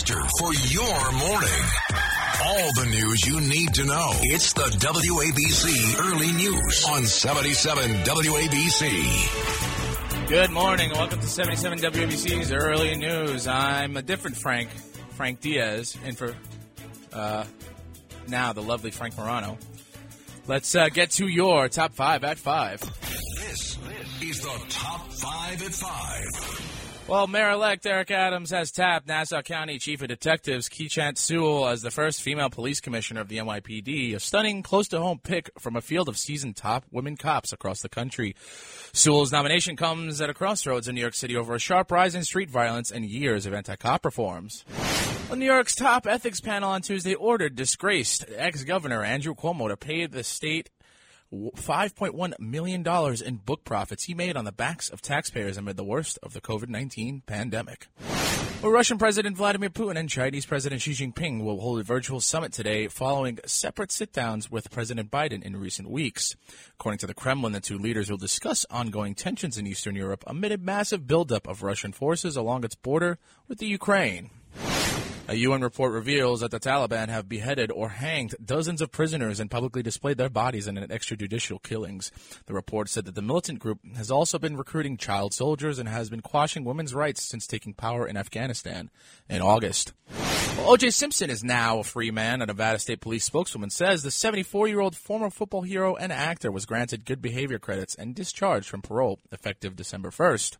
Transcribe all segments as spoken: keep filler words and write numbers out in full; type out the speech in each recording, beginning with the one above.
booster for your morning. All the news you need to know. It's the W A B C Early News on seventy-seven W A B C. Good morning. Welcome to seventy-seven W A B C's Early News. I'm a different Frank, Frank Diaz, and for uh, now the lovely Frank Morano. Let's uh, get to your top five at five. This is the top five at five. Well, Mayor-elect Eric Adams has tapped Nassau County Chief of Detectives Keechant Sewell as the first female police commissioner of the N Y P D, a stunning, close-to-home pick from a field of seasoned top women cops across the country. Sewell's nomination comes at a crossroads in New York City over a sharp rise in street violence and years of anti-cop reforms. Well, New York's top ethics panel on Tuesday ordered disgraced ex-governor Andrew Cuomo to pay the state five point one million dollars in book profits he made on the backs of taxpayers amid the worst of the covid nineteen pandemic. Well, Russian President Vladimir Putin and Chinese President Xi Jinping will hold a virtual summit today following separate sit-downs with President Biden in recent weeks. According to the Kremlin, the two leaders will discuss ongoing tensions in Eastern Europe amid a massive buildup of Russian forces along its border with the Ukraine. A U N report reveals that the Taliban have beheaded or hanged dozens of prisoners and publicly displayed their bodies in extrajudicial killings. The report said that the militant group has also been recruiting child soldiers and has been quashing women's rights since taking power in Afghanistan in August. Well, O J Simpson is now a free man. A Nevada State Police spokeswoman says the seventy-four-year-old former football hero and actor was granted good behavior credits and discharged from parole effective December first.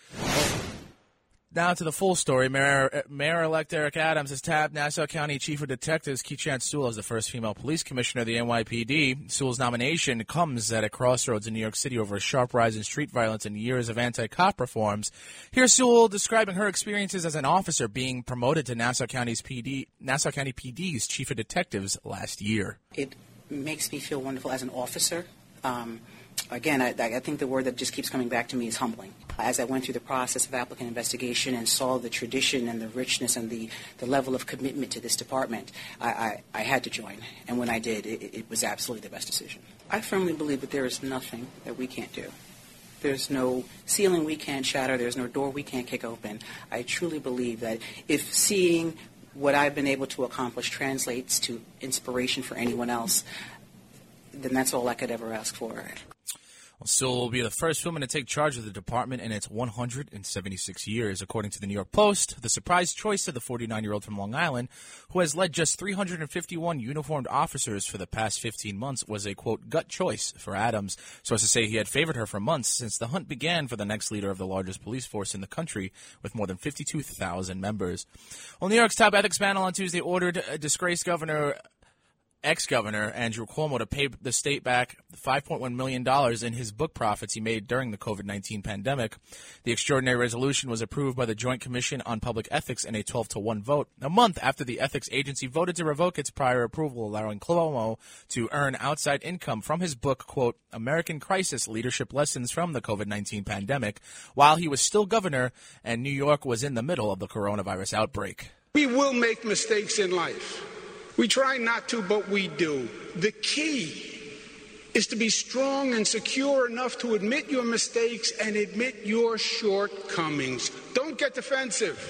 Now to the full story. Mayor, Mayor-elect Eric Adams has tapped Nassau County Chief of Detectives Keechant Sewell as the first female police commissioner of the N Y P D. Sewell's nomination comes at a crossroads in New York City over a sharp rise in street violence and years of anti-cop reforms. Here's Sewell describing her experiences as an officer being promoted to Nassau County's P D, Nassau County P D's Chief of Detectives last year. It makes me feel wonderful as an officer. Um, Again, I, I think the word that just keeps coming back to me is humbling. As I went through the process of applicant investigation and saw the tradition and the richness and the, the level of commitment to this department, I, I, I had to join. And when I did, it, it was absolutely the best decision. I firmly believe that there is nothing that we can't do. There's no ceiling we can't shatter. There's no door we can't kick open. I truly believe that if seeing what I've been able to accomplish translates to inspiration for anyone else, then that's all I could ever ask for. Well, Sewell will be the first woman to take charge of the department in its one hundred seventy-six years. According to the New York Post, the surprise choice of the forty-nine-year-old from Long Island, who has led just three hundred fifty-one uniformed officers for the past fifteen months, was a, quote, gut choice for Adams. Sources say he had favored her for months since the hunt began for the next leader of the largest police force in the country with more than fifty-two thousand members. Well, New York's top ethics panel on Tuesday ordered a disgraced governor ex-governor Andrew Cuomo to pay the state back five point one million dollars in his book profits he made during the covid nineteen pandemic. The extraordinary resolution was approved by the Joint Commission on Public Ethics in a twelve to one vote, a month after the ethics agency voted to revoke its prior approval, allowing Cuomo to earn outside income from his book, quote, American Crisis Leadership Lessons from the covid nineteen Pandemic, while he was still governor and New York was in the middle of the coronavirus outbreak. We will make mistakes in life. We try not to, but we do. The key is to be strong and secure enough to admit your mistakes and admit your shortcomings. Don't get defensive.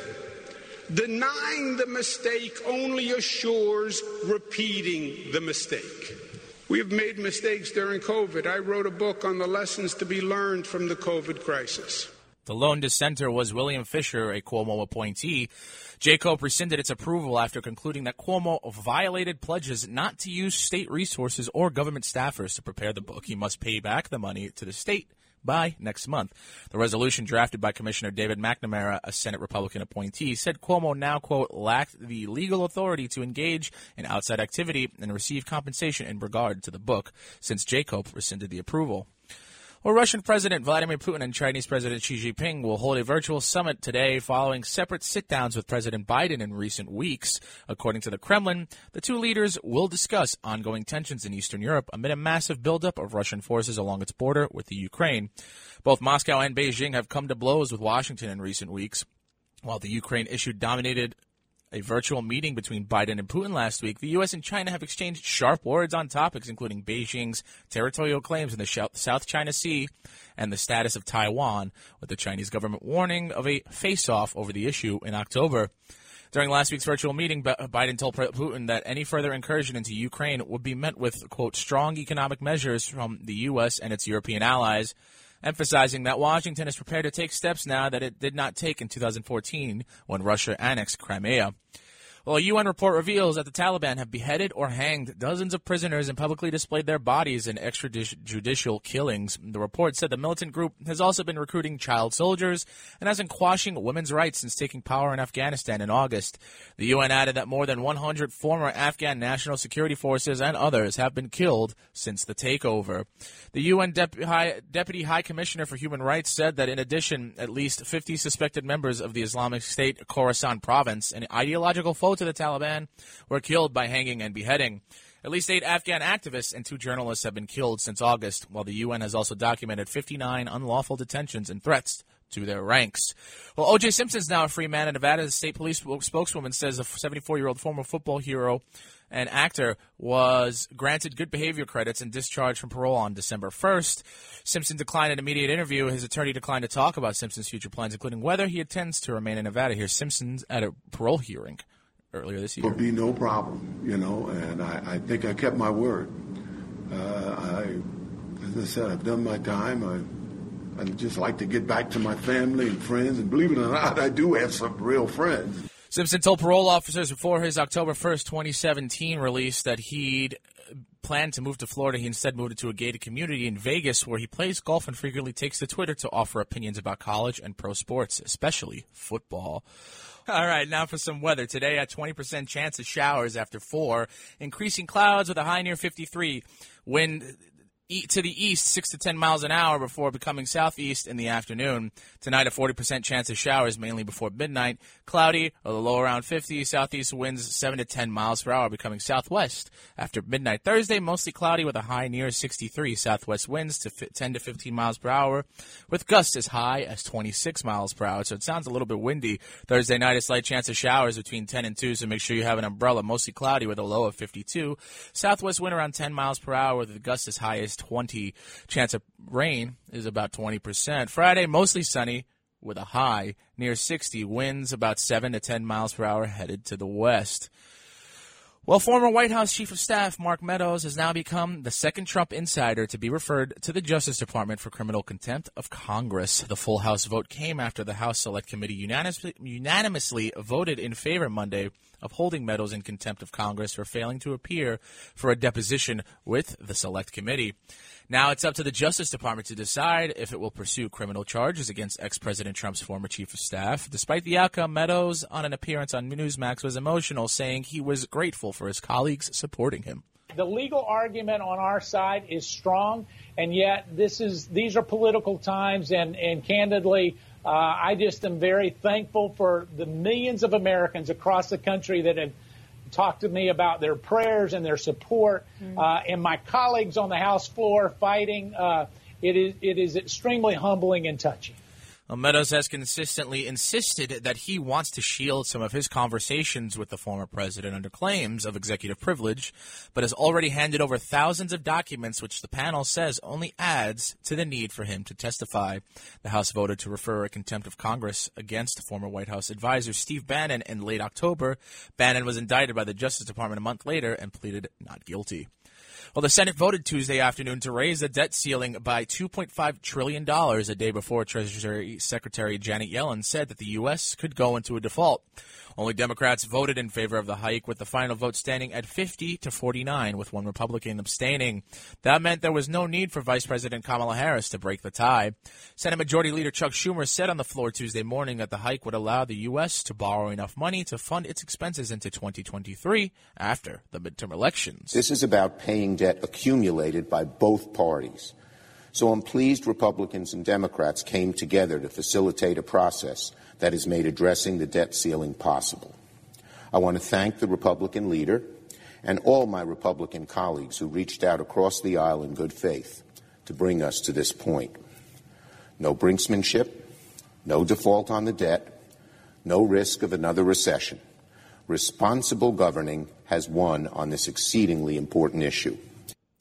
Denying the mistake only assures repeating the mistake. We have made mistakes during COVID. I wrote a book on the lessons to be learned from the COVID crisis. The lone dissenter was William Fisher, a Cuomo appointee. J COPE rescinded its approval after concluding that Cuomo violated pledges not to use state resources or government staffers to prepare the book. He must pay back the money to the state by next month. The resolution drafted by Commissioner David McNamara, a Senate Republican appointee, said Cuomo now, quote, lacked the legal authority to engage in outside activity and receive compensation in regard to the book, since J COPE rescinded the approval. Well, Russian President Vladimir Putin and Chinese President Xi Jinping will hold a virtual summit today following separate sit-downs with President Biden in recent weeks. According to the Kremlin, the two leaders will discuss ongoing tensions in Eastern Europe amid a massive buildup of Russian forces along its border with the Ukraine. Both Moscow and Beijing have come to blows with Washington in recent weeks. While the Ukraine issue dominated a virtual meeting between Biden and Putin last week, the U S and China have exchanged sharp words on topics including Beijing's territorial claims in the South China Sea and the status of Taiwan, with the Chinese government warning of a face-off over the issue in October. During last week's virtual meeting, Biden told Putin that any further incursion into Ukraine would be met with, quote, strong economic measures from the U S and its European allies, emphasizing that Washington is prepared to take steps now that it did not take in two thousand fourteen when Russia annexed Crimea. Well, a U N report reveals that the Taliban have beheaded or hanged dozens of prisoners and publicly displayed their bodies in extrajudicial killings. The report said the militant group has also been recruiting child soldiers and has been quashing women's rights since taking power in Afghanistan in August. The U N added that more than one hundred former Afghan national security forces and others have been killed since the takeover. The U N Dep- High, Deputy High Commissioner for Human Rights said that in addition, at least fifty suspected members of the Islamic State Khorasan province, an ideological foe to the Taliban, were killed by hanging and beheading. At least eight Afghan activists and two journalists have been killed since August, while the U N has also documented fifty-nine unlawful detentions and threats to their ranks. Well, O J. Simpson's now a free man in Nevada. The state police spokeswoman says the seventy-four-year-old former football hero and actor was granted good behavior credits and discharged from parole on December first. Simpson declined an immediate interview. His attorney declined to talk about Simpson's future plans, including whether he intends to remain in Nevada. Here's Simpson at a parole hearing earlier this year. Will be no problem, you know, and I, I think I kept my word. Uh, I, as I said, I've done my time. I, I'd just like to get back to my family and friends, and believe it or not, I do have some real friends. Simpson told parole officers before his October first, twenty seventeen release that he'd planned to move to Florida. He instead moved to a gated community in Vegas where he plays golf and frequently takes to Twitter to offer opinions about college and pro sports, especially football. All right, now for some weather. Today, a twenty percent chance of showers after four. Increasing clouds with a high near fifty-three. Wind to the east, six to ten miles an hour before becoming southeast in the afternoon. Tonight, a forty percent chance of showers, mainly before midnight. Cloudy, a low around fifty. Southeast winds seven to ten miles per hour, becoming southwest after midnight. Thursday, mostly cloudy with a high near sixty-three. Southwest winds to ten to fifteen miles per hour, with gusts as high as twenty-six miles per hour. So it sounds a little bit windy. Thursday night, a slight chance of showers between ten and two, so make sure you have an umbrella. Mostly cloudy with a low of fifty-two. Southwest wind around ten miles per hour, with the gusts as high as twenty. Chance of rain is about twenty percent. Friday, mostly sunny with a high near sixty. Winds about seven to ten miles per hour headed to the west. Well, former White House Chief of Staff Mark Meadows has now become the second Trump insider to be referred to the Justice Department for criminal contempt of Congress. The full House vote came after the House Select Committee unanimously, unanimously voted in favor Monday of holding Meadows in contempt of Congress for failing to appear for a deposition with the Select Committee. Now it's up to the Justice Department to decide if it will pursue criminal charges against ex-President Trump's former chief of staff. Despite the outcome, Meadows, on an appearance on Newsmax, was emotional, saying he was grateful for his colleagues supporting him. The legal argument on our side is strong, and yet this is these are political times, and, and candidly, uh, I just am very thankful for the millions of Americans across the country that have talked to me about their prayers and their support, mm-hmm. uh, and my colleagues on the House floor fighting. Uh, it is it is extremely humbling and touching. Well, Meadows has consistently insisted that he wants to shield some of his conversations with the former president under claims of executive privilege, but has already handed over thousands of documents, which the panel says only adds to the need for him to testify. The House voted to refer a contempt of Congress against former White House advisor Steve Bannon in late October. Bannon was indicted by the Justice Department a month later and pleaded not guilty. Well, the Senate voted Tuesday afternoon to raise the debt ceiling by two point five trillion dollars, a day before Treasury Secretary Janet Yellen said that the U S could go into a default. Only Democrats voted in favor of the hike, with the final vote standing at fifty to forty-nine, with one Republican abstaining. That meant there was no need for Vice President Kamala Harris to break the tie. Senate Majority Leader Chuck Schumer said on the floor Tuesday morning that the hike would allow the U S to borrow enough money to fund its expenses into twenty twenty-three after the midterm elections. This is about paying debt accumulated by both parties. So I'm pleased Republicans and Democrats came together to facilitate a process that has made addressing the debt ceiling possible. I want to thank the Republican leader and all my Republican colleagues who reached out across the aisle in good faith to bring us to this point. No brinksmanship, no default on the debt, no risk of another recession. Responsible governing has won on this exceedingly important issue.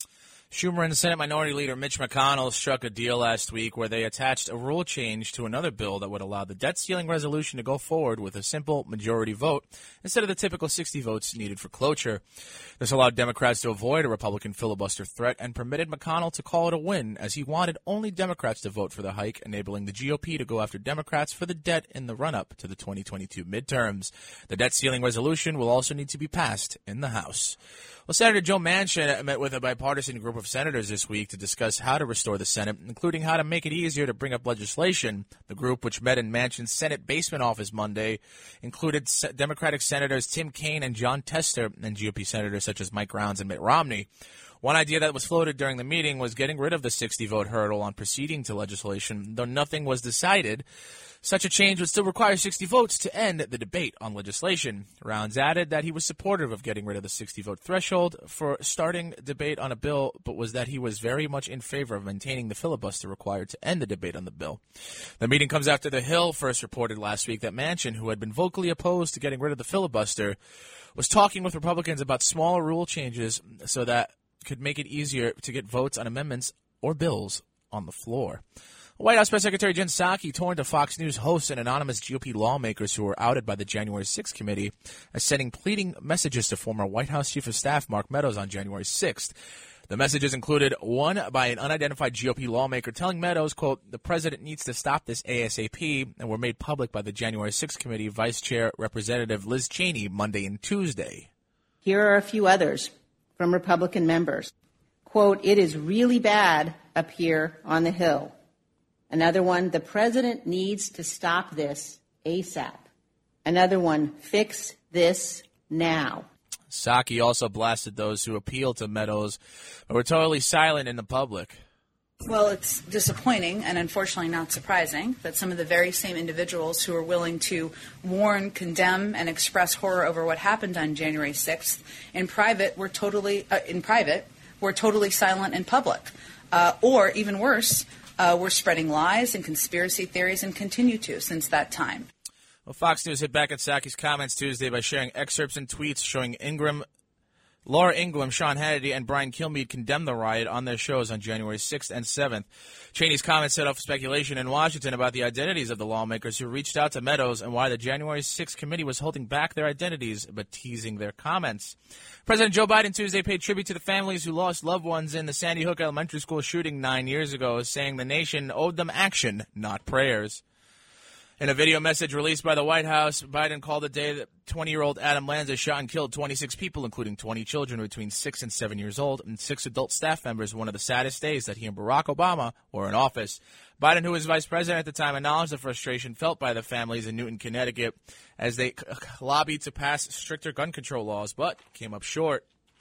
Schumer and Senate Minority Leader Mitch McConnell struck a deal last week where they attached a rule change to another bill that would allow the debt ceiling resolution to go forward with a simple majority vote instead of the typical sixty votes needed for cloture. This allowed Democrats to avoid a Republican filibuster threat and permitted McConnell to call it a win, as he wanted only Democrats to vote for the hike, enabling the G O P to go after Democrats for the debt in the run-up to the twenty twenty-two midterms. The debt ceiling resolution will also need to be passed in the House. Well, Senator Joe Manchin met with a bipartisan group of senators this week to discuss how to restore the Senate, including how to make it easier to bring up legislation. The group, which met in Manchin's Senate basement office Monday, included Democratic Senators Tim Kaine and John Tester and G O P senators such as Mike Rounds and Mitt Romney. One idea that was floated during the meeting was getting rid of the sixty-vote hurdle on proceeding to legislation, though nothing was decided. Such a change would still require sixty votes to end the debate on legislation. Rounds added that he was supportive of getting rid of the sixty-vote threshold for starting debate on a bill, but was that he was very much in favor of maintaining the filibuster required to end the debate on the bill. The meeting comes after The Hill first reported last week that Manchin, who had been vocally opposed to getting rid of the filibuster, was talking with Republicans about smaller rule changes so that could make it easier to get votes on amendments or bills on the floor. White House Press Secretary Jen Psaki torn to Fox News hosts and anonymous G O P lawmakers who were outed by the January sixth committee as sending pleading messages to former White House Chief of Staff Mark Meadows on January sixth. The messages included one by an unidentified G O P lawmaker telling Meadows, quote, the president needs to stop this ASAP, and were made public by the January sixth committee Vice Chair Representative Liz Cheney Monday and Tuesday. Here are a few others from Republican members. Quote, it is really bad up here on the Hill. Another one, the president needs to stop this ASAP. Another one, fix this now. Psaki also blasted those who appealed to Meadows, but were totally silent in the public. Well, it's disappointing and unfortunately not surprising that some of the very same individuals who are willing to warn, condemn, and express horror over what happened on January sixth in private were totally uh, in private were totally silent in public, uh, or even worse, uh, were spreading lies and conspiracy theories and continue to since that time. Well, Fox News hit back at Psaki's comments Tuesday by sharing excerpts and tweets showing Ingram. Laura Ingraham, Sean Hannity, and Brian Kilmeade condemned the riot on their shows on January sixth and seventh. Cheney's comments set off speculation in Washington about the identities of the lawmakers who reached out to Meadows and why the January sixth committee was holding back their identities but teasing their comments. President Joe Biden Tuesday paid tribute to the families who lost loved ones in the Sandy Hook Elementary School shooting nine years ago, saying the nation owed them action, not prayers. In a video message released by the White House, Biden called the day that twenty-year-old Adam Lanza shot and killed twenty-six people, including twenty children between six and seven years old, and six adult staff members, one of the saddest days that he and Barack Obama were in office. Biden, who was vice president at the time, acknowledged the frustration felt by the families in Newton, Connecticut, as they lobbied to pass stricter gun control laws, but came up short.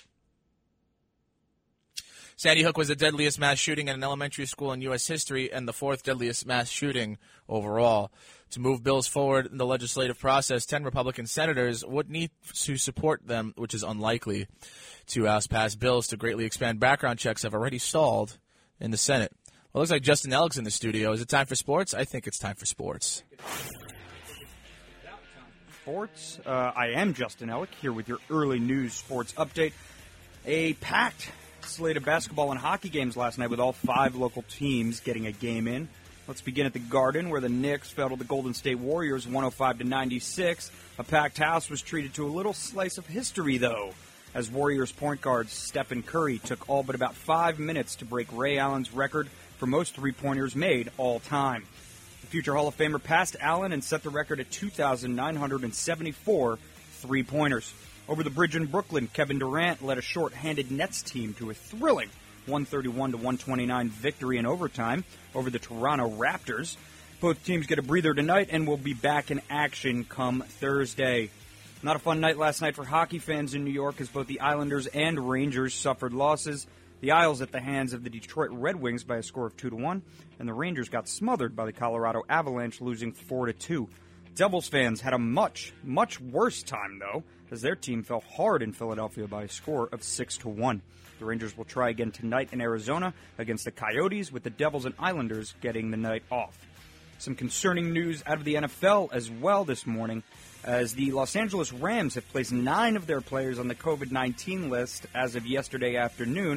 Sandy Hook was the deadliest mass shooting at an elementary school in U S history and the fourth deadliest mass shooting overall. To move bills forward in the legislative process, ten Republican senators would need to support them, which is unlikely. Two House-passed bills to greatly expand background checks have already stalled in the Senate. Well, it looks like Justin Ellick's in the studio. Is it time for sports? I think it's time for sports. Sports. Uh, I am Justin Ellick, here with your early news sports update. A packed slate of basketball and hockey games last night with all five local teams getting a game in. Let's begin at the Garden, where the Knicks fell to the Golden State Warriors one oh five to ninety-six. A packed house was treated to a little slice of history, though, as Warriors point guard Stephen Curry took all but about five minutes to break Ray Allen's record for most three-pointers made all time. The future Hall of Famer passed Allen and set the record at two thousand nine hundred seventy-four three-pointers. Over the bridge in Brooklyn, Kevin Durant led a short-handed Nets team to a thrilling one thirty-one to one twenty-nine victory in overtime over the Toronto Raptors. Both teams get a breather tonight and will be back in action come Thursday. Not a fun night last night for hockey fans in New York as both the Islanders and Rangers suffered losses. The Isles at the hands of the Detroit Red Wings by a score of two to one, and the Rangers got smothered by the Colorado Avalanche, losing four to two. Devils fans had a much, much worse time, though, as their team fell hard in Philadelphia by a score of six to one. The Rangers will try again tonight in Arizona against the Coyotes, with the Devils and Islanders getting the night off. Some concerning news out of the N F L as well this morning, as the Los Angeles Rams have placed nine of their players on the covid nineteen list as of yesterday afternoon.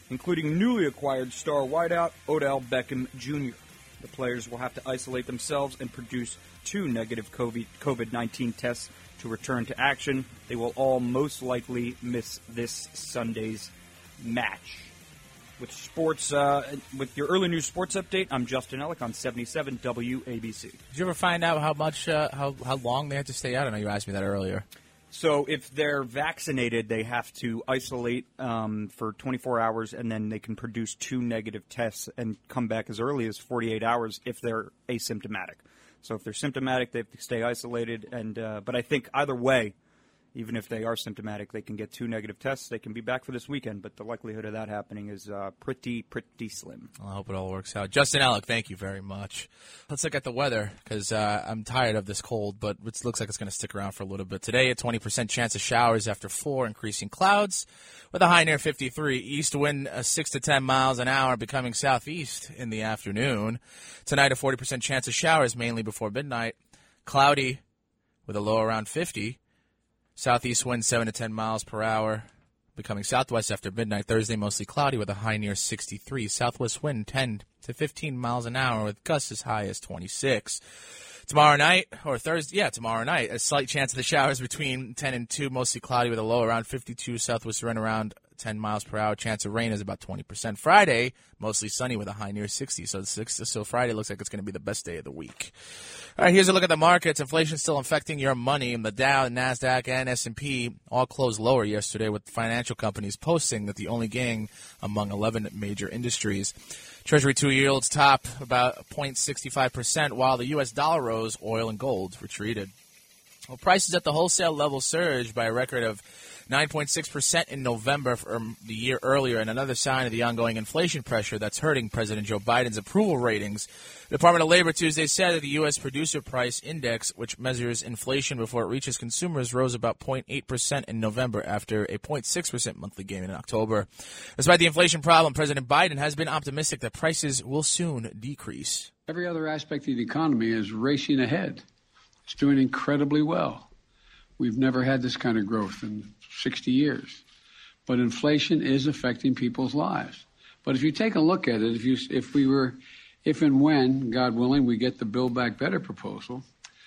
including newly acquired star wideout Odell Beckham Junior The players will have to isolate themselves and produce two negative COVID nineteen tests to return to action. They will all most likely miss this Sunday's match. With sports, uh, with your early news sports update, I'm Justin Ellick on seventy-seven W A B C. Did you ever find out how much, uh, how how long they had to stay out? I know you asked me that earlier. So if they're vaccinated, they have to isolate um, for twenty-four hours, and then they can produce two negative tests and come back as early as forty-eight hours if they're asymptomatic. So if they're symptomatic, they have to stay isolated. And uh, but I think either way, even if they are symptomatic, they can get two negative tests. They can be back for this weekend, but the likelihood of that happening is uh, pretty, pretty slim. I hope it all works out. Justin Ellick, thank you very much. Let's look at the weather, because uh, I'm tired of this cold, but it looks like it's going to stick around for a little bit. Today, a twenty percent chance of showers after four, increasing clouds, with a high near fifty-three. East wind uh, six to ten miles an hour, becoming southeast in the afternoon. Tonight, a forty percent chance of showers, mainly before midnight. Cloudy, with a low around fifty. Southeast wind seven to ten miles per hour, becoming southwest after midnight. Thursday, mostly cloudy with a high near sixty-three. Southwest wind ten to fifteen miles an hour with gusts as high as twenty-six. Tomorrow night, or Thursday, yeah, tomorrow night, a slight chance of the showers between ten and two, mostly cloudy with a low around fifty-two. Southwest wind around ten miles per hour. Chance of rain is about twenty percent. Friday, mostly sunny with a high near sixty. So, so Friday looks like it's going to be the best day of the week. All right, here's a look at the markets. Inflation still affecting your money. The Dow, NASDAQ, and S and P all closed lower yesterday, with financial companies posting that the only gain among eleven major industries. Treasury two yields top about zero point six five percent, while the U S dollar rose. Oil and gold retreated. Well, prices at the wholesale level surged by a record of nine point six percent in November from the year earlier, and another sign of the ongoing inflation pressure that's hurting President Joe Biden's approval ratings. The Department of Labor Tuesday said that the U S Producer Price Index, which measures inflation before it reaches consumers, rose about zero point eight percent in November after a zero point six percent monthly gain in October. Despite the inflation problem, President Biden has been optimistic that prices will soon decrease. Every other aspect of the economy is racing ahead. It's doing incredibly well. We've never had this kind of growth in sixty years. But inflation is affecting people's lives. But if you take a look at it, if you, if we were, if and when, God willing, we get the Build Back Better proposal,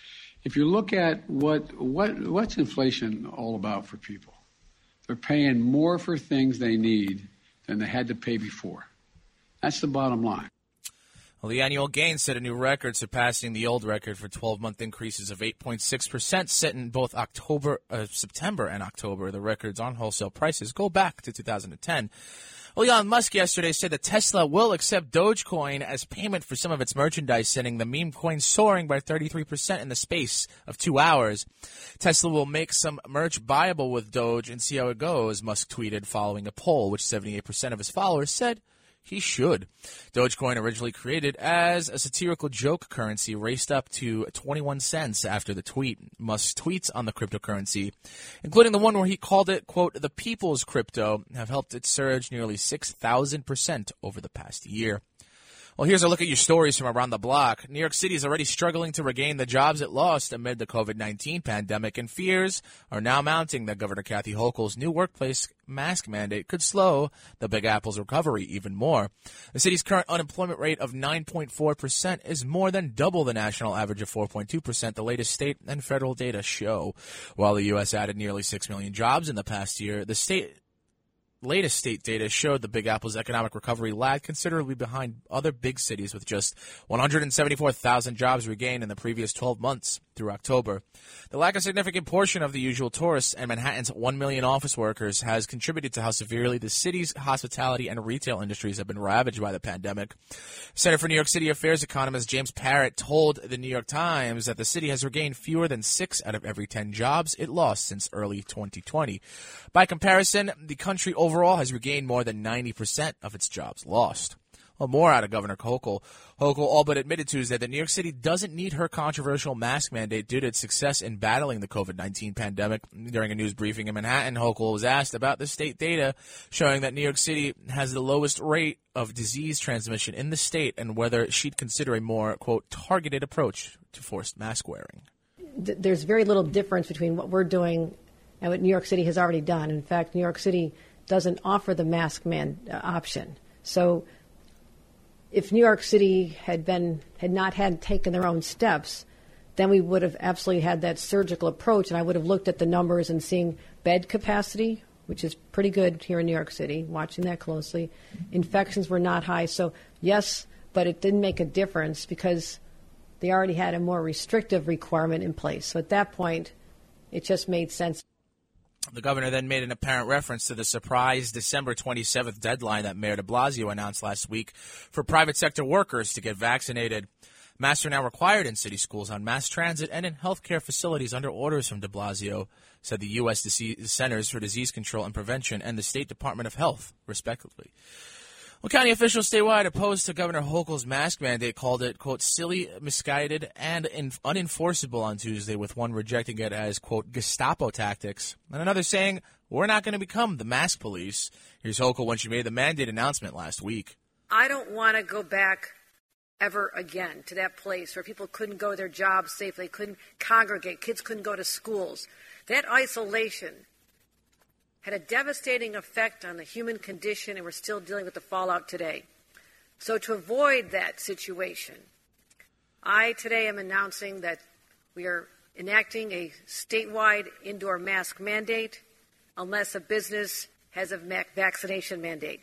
if you look at what, what, what's inflation all about for people? They're paying more for things they need than they had to pay before. That's the bottom line. Well, the annual gain set a new record, surpassing the old record for twelve-month increases of eight point six percent set in both October, uh, September and October. The records on wholesale prices go back to two thousand ten. Well, Elon Musk yesterday said that Tesla will accept Dogecoin as payment for some of its merchandise, sending the meme coin soaring by thirty-three percent in the space of two hours. Tesla will make some merch buyable with Doge and see how it goes, Musk tweeted following a poll, which seventy-eight percent of his followers said he should. Dogecoin, originally created as a satirical joke currency, raced up to twenty-one cents after the tweet. Musk's tweets on the cryptocurrency, including the one where he called it, quote, the people's crypto, have helped it surge nearly six thousand percent over the past year. Well, here's a look at your stories from around the block. New York City is already struggling to regain the jobs it lost amid the COVID nineteen pandemic, and fears are now mounting that Governor Kathy Hochul's new workplace mask mandate could slow the Big Apple's recovery even more. The city's current unemployment rate of nine point four percent is more than double the national average of four point two percent, the latest state and federal data show. While the U S added nearly six million jobs in the past year, the state latest state data showed the Big Apple's economic recovery lagged considerably behind other big cities, with just one hundred seventy-four thousand jobs regained in the previous twelve months through October. The lack of significant portion of the usual tourists and Manhattan's one million office workers has contributed to how severely the city's hospitality and retail industries have been ravaged by the pandemic. Center for New York City Affairs economist James Parrott told the New York Times that the city has regained fewer than six out of every ten jobs it lost since early twenty twenty. By comparison, the country overall has regained more than ninety percent of its jobs lost. Well, more out of Governor Hochul. Hochul all but admitted Tuesday that New York City doesn't need her controversial mask mandate due to its success in battling the COVID nineteen pandemic. During a news briefing in Manhattan, Hochul was asked about the state data showing that New York City has the lowest rate of disease transmission in the state and whether she'd consider a more, quote, targeted approach to forced mask wearing. There's very little difference between what we're doing and what New York City has already done. In fact, New York City doesn't offer the mask man uh, option. So if New York City had been had not had taken their own steps, then we would have absolutely had that surgical approach, and I would have looked at the numbers and seeing bed capacity, which is pretty good here in New York City, watching that closely. Infections were not high. So, yes, but it didn't make a difference because they already had a more restrictive requirement in place. So at that point, it just made sense. The governor then made an apparent reference to the surprise December twenty-seventh deadline that Mayor de Blasio announced last week for private sector workers to get vaccinated. Masks are now required in city schools, on mass transit, and in healthcare facilities under orders from de Blasio, said the U S Centers for Disease Control and Prevention and the State Department of Health, respectively. Well, county officials statewide opposed to Governor Hochul's mask mandate called it, quote, silly, misguided, and in- unenforceable on Tuesday, with one rejecting it as, quote, Gestapo tactics, and another saying, we're not going to become the mask police. Here's Hochul when she made the mandate announcement last week. I don't want to go back ever again to that place where people couldn't go to their jobs safely, couldn't congregate, kids couldn't go to schools. That isolation had a devastating effect on the human condition, and we're still dealing with the fallout today. So to avoid that situation, I today am announcing that we are enacting a statewide indoor mask mandate unless a business has a vaccination mandate.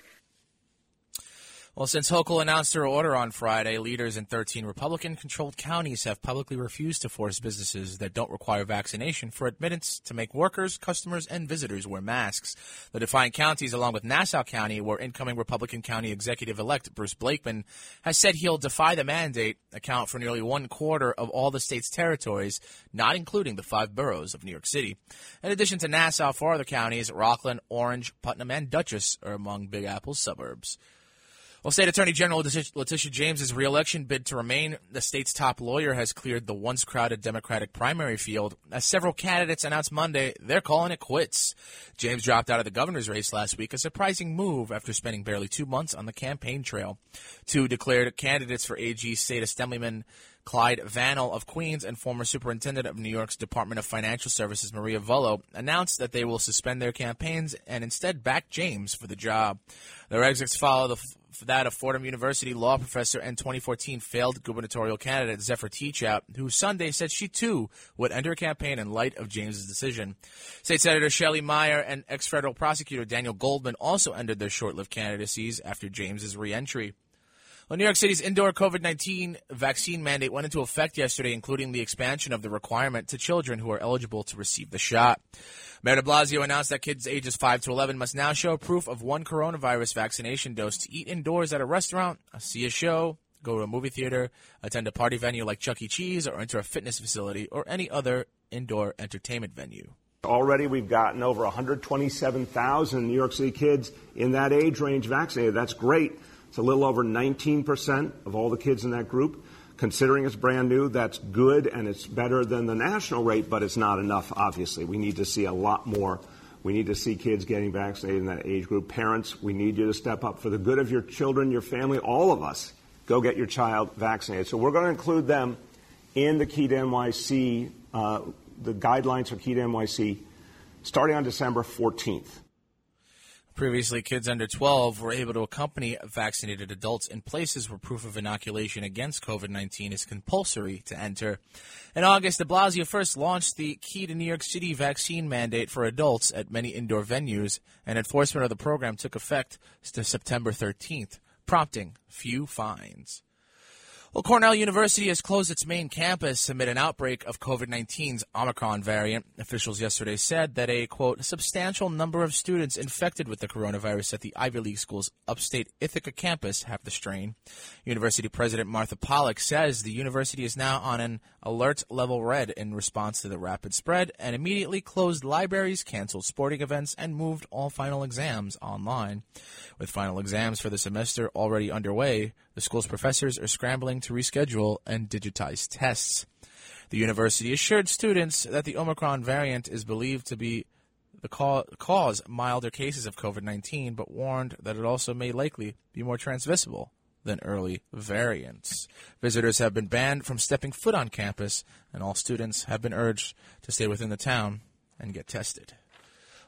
Well, since Hochul announced her order on Friday, leaders in thirteen Republican-controlled counties have publicly refused to force businesses that don't require vaccination for admittance to make workers, customers, and visitors wear masks. The defiant counties, along with Nassau County, where incoming Republican County Executive-elect Bruce Blakeman has said he'll defy the mandate, account for nearly one quarter of all the state's territories, not including the five boroughs of New York City. In addition to Nassau, four other counties, Rockland, Orange, Putnam, and Dutchess, are among Big Apple's suburbs. Well, State Attorney General Letitia James's reelection bid to remain the state's top lawyer has cleared the once crowded Democratic primary field, as several candidates announced Monday they're calling it quits. James dropped out of the governor's race last week, a surprising move after spending barely two months on the campaign trail. Two declared candidates for A G State Assemblyman Clyde Vannell of Queens and former superintendent of New York's Department of Financial Services Maria Vullo announced that they will suspend their campaigns and instead back James for the job. Their exits follow the that of Fordham University law professor and twenty fourteen failed gubernatorial candidate Zephyr Teachout, who Sunday said she, too, would end her campaign in light of James's decision. State Senator Shelley Meyer and ex-federal prosecutor Daniel Goldman also ended their short-lived candidacies after James's re-entry. Well, New York City's indoor COVID nineteen vaccine mandate went into effect yesterday, including the expansion of the requirement to children who are eligible to receive the shot. Mayor de Blasio announced that kids ages five to eleven must now show proof of one coronavirus vaccination dose to eat indoors at a restaurant, see a show, go to a movie theater, attend a party venue like Chuck E. Cheese, or enter a fitness facility or any other indoor entertainment venue. Already we've gotten over one hundred twenty-seven thousand New York City kids in that age range vaccinated. That's great. It's a little over nineteen percent of all the kids in that group. Considering it's brand new, that's good, and it's better than the national rate, but it's not enough, obviously. We need to see a lot more. We need to see kids getting vaccinated in that age group. Parents, we need you to step up for the good of your children, your family, all of us. Go get your child vaccinated. So we're going to include them in the Key to N Y C, uh, the guidelines for Key to N Y C, starting on December fourteenth. Previously, kids under twelve were able to accompany vaccinated adults in places where proof of inoculation against COVID nineteen is compulsory to enter. In August, de Blasio first launched the Key to New York City vaccine mandate for adults at many indoor venues, and enforcement of the program took effect to September thirteenth, prompting few fines. Well, Cornell University has closed its main campus amid an outbreak of COVID nineteen's Omicron variant. Officials yesterday said that a, quote, substantial number of students infected with the coronavirus at the Ivy League school's upstate Ithaca campus have the strain. University President Martha Pollack says the university is now on an alert level red in response to the rapid spread and immediately closed libraries, canceled sporting events, and moved all final exams online. With final exams for the semester already underway, the school's professors are scrambling to reschedule and digitize tests. The university assured students that the Omicron variant is believed to be the ca- cause milder cases of COVID nineteen, but warned that it also may likely be more transmissible than early variants. Visitors have been banned from stepping foot on campus, and all students have been urged to stay within the town and get tested.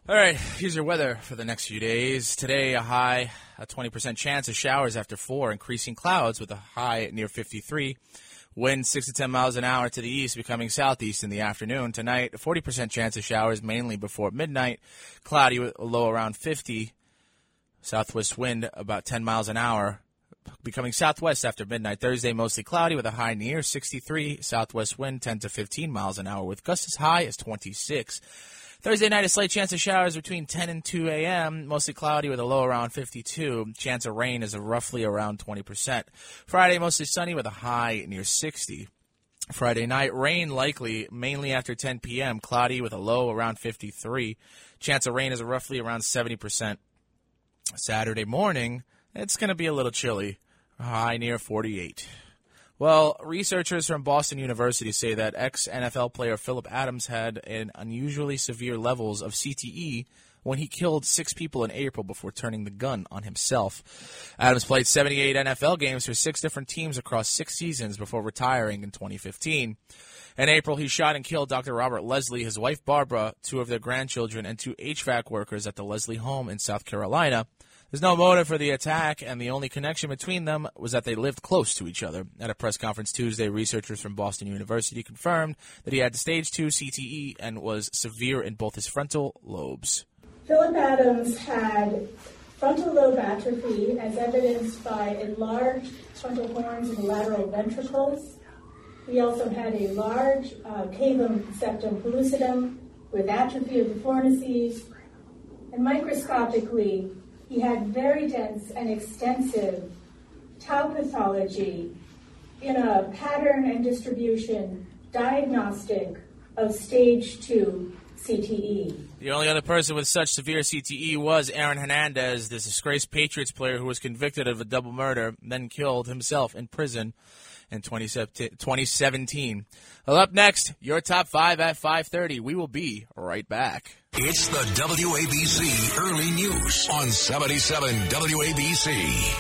All right, here's your weather for the next few days. Today, a high, a twenty percent chance of showers after four, increasing clouds with a high near fifty-three. Wind six to ten miles an hour to the east, becoming southeast in the afternoon. Tonight, a forty percent chance of showers mainly before midnight. Cloudy with a low around fifty. Southwest wind about ten miles an hour, becoming southwest after midnight. Thursday, mostly cloudy with a high near sixty-three. Southwest wind ten to fifteen miles an hour with gusts as high as twenty-six. Thursday night, a slight chance of showers between ten and two a.m., mostly cloudy with a low around fifty-two. Chance of rain is roughly around twenty percent. Friday, mostly sunny with a high near sixty. Friday night, rain likely, mainly after ten p.m., cloudy with a low around fifty-three. Chance of rain is roughly around seventy percent. Saturday morning, it's going to be a little chilly, high near forty-eight. Well, researchers from Boston University say that ex-N F L player Philip Adams had an unusually severe levels of C T E when he killed six people in April before turning the gun on himself. Adams played seventy-eight N F L games for six different teams across six seasons before retiring in twenty fifteen. In April, he shot and killed Doctor Robert Leslie, his wife Barbara, two of their grandchildren, and two H V A C workers at the Leslie home in South Carolina. There's no motive for the attack, and the only connection between them was that they lived close to each other. At a press conference Tuesday, researchers from Boston University confirmed that he had stage two C T E and was severe in both his frontal lobes. Philip Adams had frontal lobe atrophy as evidenced by enlarged frontal horns and lateral ventricles. He also had a large uh, cavum septum pellucidum with atrophy of the fornices, and microscopically, he had very dense and extensive tau pathology in a pattern and distribution diagnostic of stage two C T E. The only other person with such severe C T E was Aaron Hernandez, the disgraced Patriots player who was convicted of a double murder, then killed himself in prison in twenty seventeen. Well, up next, your top five at five thirty. We will be right back. It's the W A B C Early News on seventy-seven W A B C.